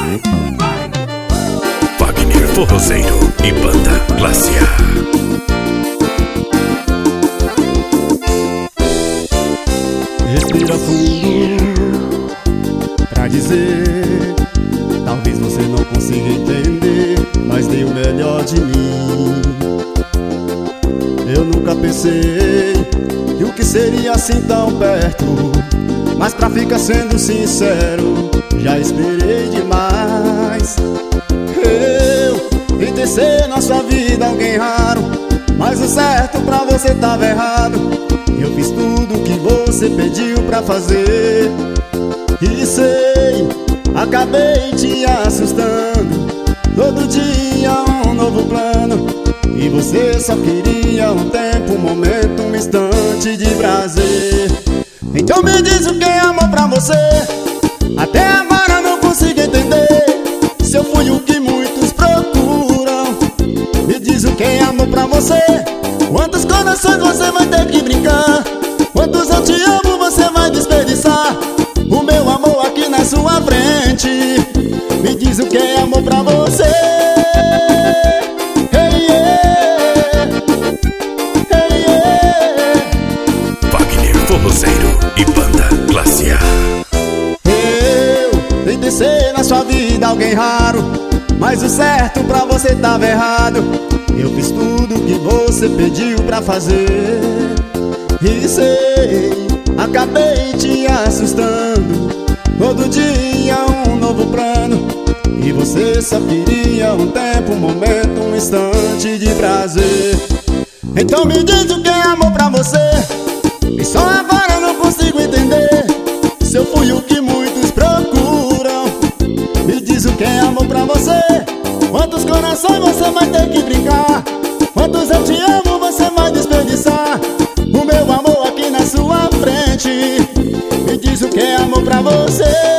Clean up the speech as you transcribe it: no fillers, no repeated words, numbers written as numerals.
Wagner Forrozeiro e Banda Classe A. Respira fundo pra dizer, talvez você não consiga entender, mas dei o melhor de mim. Eu nunca pensei que o que seria assim tão perto, mas pra ficar sendo sincero, já esperei demais. Eu tentei ser na sua vida alguém raro, mas o certo pra você tava errado. Eu fiz tudo o que você pediu pra fazer, e sei, acabei te assustando. Todo dia um novo plano, e você só queria um tempo, um momento, um instante de prazer. Então me diz o que é amor pra você. Até agora não consigo entender se eu fui o que muitos procuram. Me diz o que é amor pra você. Quantos corações você vai ter que brincar? Quantos eu te amo você vai desperdiçar? O meu amor aqui na sua frente. Me diz o que é amor pra você. Hey, yeah. Hey, yeah. Wagner Forrozeiro e Banda Classe A. Eu tentei ser na sua vida alguém raro, mas o certo pra você tava errado. Eu fiz tudo o que você pediu pra fazer, e sei, acabei te assustando. Todo dia um novo plano, e você só queria um tempo, um momento, um instante de prazer. Então me diz o que é amor pra você. E só agora eu não consigo entender se eu fui o que muitos procuram. Me diz o que é amor pra você. Quantos corações você vai ter que brincar? Quantos eu te amo você vai desperdiçar? O meu amor aqui na sua frente. Me diz o que é amor pra você.